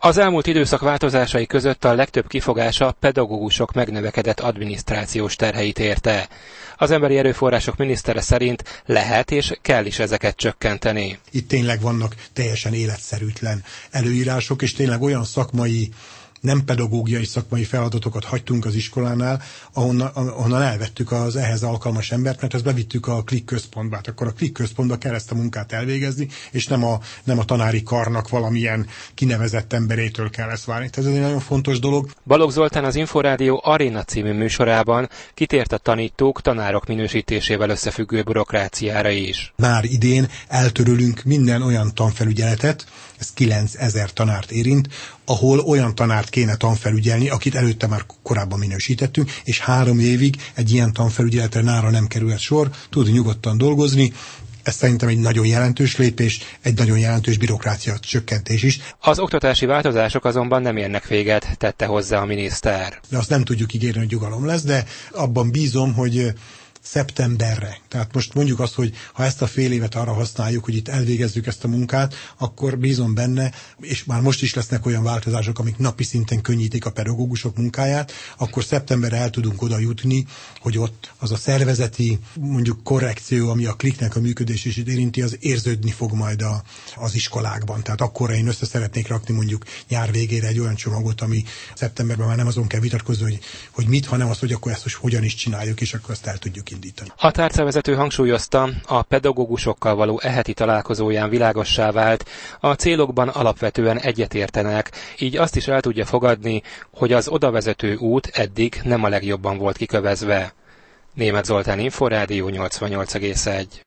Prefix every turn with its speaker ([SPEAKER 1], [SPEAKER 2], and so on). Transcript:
[SPEAKER 1] Az elmúlt időszak változásai között a legtöbb kifogása a pedagógusok megnövekedett adminisztrációs terheit érte. Az emberi erőforrások minisztere szerint lehet és kell is ezeket csökkenteni.
[SPEAKER 2] Itt tényleg vannak teljesen életszerűtlen előírások, és tényleg olyan szakmai, nem pedagógiai szakmai feladatokat hagytunk az iskolánál, ahonnan elvettük az ehhez alkalmas embert, mert ezt bevittük a Klik központba. Hát akkor a Klik központba kell ezt a munkát elvégezni, és nem a tanári karnak valamilyen kinevezett emberétől kell ezt várni. Ez egy nagyon fontos dolog.
[SPEAKER 1] Balogh Zoltán az Inforádió Aréna című műsorában kitért a tanítók, tanárok minősítésével összefüggő bürokráciára is.
[SPEAKER 2] Már idén eltörölünk minden olyan tanfelügyeletet, ez 9000 tanárt érint, ahol olyan tanárt kéne tanfelügyelni, akit előtte már korábban minősítettünk, és 3 évig egy ilyen tanfelügyeletre nála nem kerülhet sor, tud nyugodtan dolgozni. Ez szerintem egy nagyon jelentős lépés, egy nagyon jelentős bürokrácia csökkentés is.
[SPEAKER 1] Az oktatási változások azonban nem érnek véget, tette hozzá a miniszter.
[SPEAKER 2] De azt nem tudjuk ígérni, hogy nyugalom lesz, de abban bízom, hogy szeptemberre. Tehát most mondjuk azt, hogy ha ezt a fél évet arra használjuk, hogy itt elvégezzük ezt a munkát, akkor bízom benne, és már most is lesznek olyan változások, amik napi szinten könnyítik a pedagógusok munkáját, akkor szeptemberre el tudunk oda jutni, hogy ott az a szervezeti, mondjuk korrekció, ami a Kliknek a működését érinti, az érződni fog majd az iskolákban. Tehát akkor én össze szeretnék rakni mondjuk nyár végére egy olyan csomagot, ami szeptemberben már nem azon kell vitatkozni, hogy mit, hanem az, hogy akkor ezt most hogyan is csináljuk, és akkor ezt el tudjuk indítani.
[SPEAKER 1] A tárcavezető hangsúlyozta, a pedagógusokkal való eheti találkozóján világossá vált, a célokban alapvetően egyetértenek, így azt is el tudja fogadni, hogy az odavezető út eddig nem a legjobban volt kikövezve. Németh Zoltán, Inforádió 88,1.